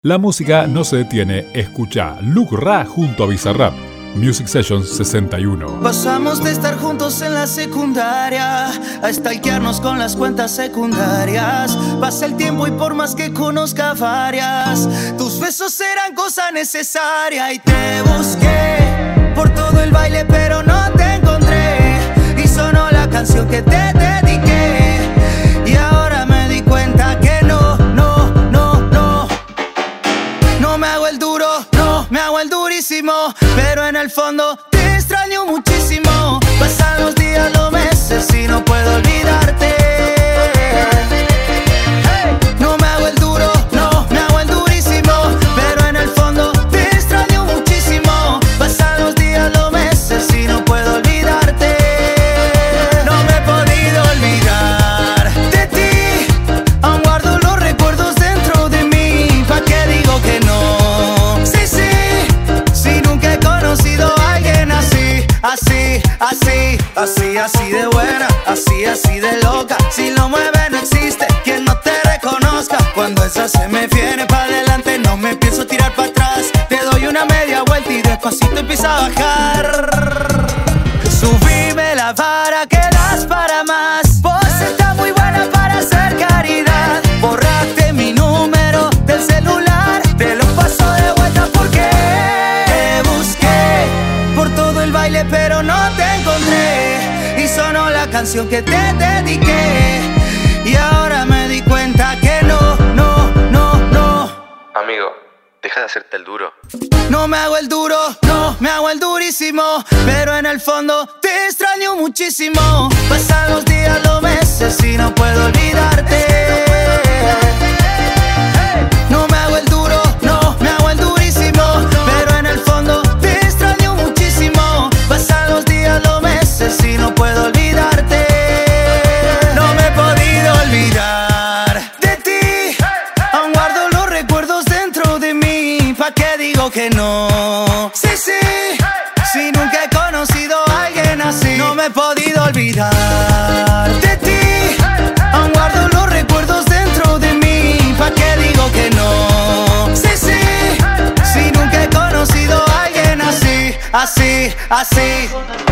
La música no se detiene, escucha Luke Ra junto a Bizarrap, Music Sessions 61. Pasamos de estar juntos en la secundaria a stalkearnos con las cuentas secundarias. Pasa el tiempo y por más que conozca varias, tus besos eran cosa necesaria. Y te busqué por todo el baile pero no te encontré, y sonó la canción que te dediqué. Y ahora me di cuenta que no me hago el duro, no me hago el durísimo, pero en el fondo te extraño muchísimo. Pasan los días, los meses y no puedo olvidarte. No me hago el duro, no me hago el durísimo, pero en el fondo te extraño muchísimo. Pasan los días, los meses y no puedo olvidarte. No me he podido olvidar de ti, aún guardo los recuerdos dentro de mí. ¿Pa' qué digo que no? Así de buena, así de loca. Si lo mueve no existe quien no te reconozca. Cuando esa se me viene pa' adelante no me pienso tirar pa' atrás. Te doy una media vuelta y despacito empieza a bajar. Subime la vara que das para más. Vos estás muy buena para hacer caridad. Borraste mi número del celular, te lo paso de vuelta porque te busqué por todo el baile pero no te encontré, y sonó la canción que te dediqué. Y ahora me di cuenta que no. Amigo, deja de hacerte el duro. No me hago el duro, no me hago el durísimo, pero en el fondo te extraño muchísimo. Pasan los días, los meses y no puedo olvidarte. No me hago el duro, no me hago el durísimo, pero en el fondo te extraño muchísimo. Pasan los días, los meses y no puedo olvidarte. No me he podido olvidar de ti, aún guardo los recuerdos dentro de mí. ¿Pa' qué digo que no? Sí, si nunca he conocido a alguien así. No me he podido olvidar de ti, aún guardo los recuerdos dentro de mí. ¿Pa' qué digo que no? Sí, si nunca he conocido a alguien así.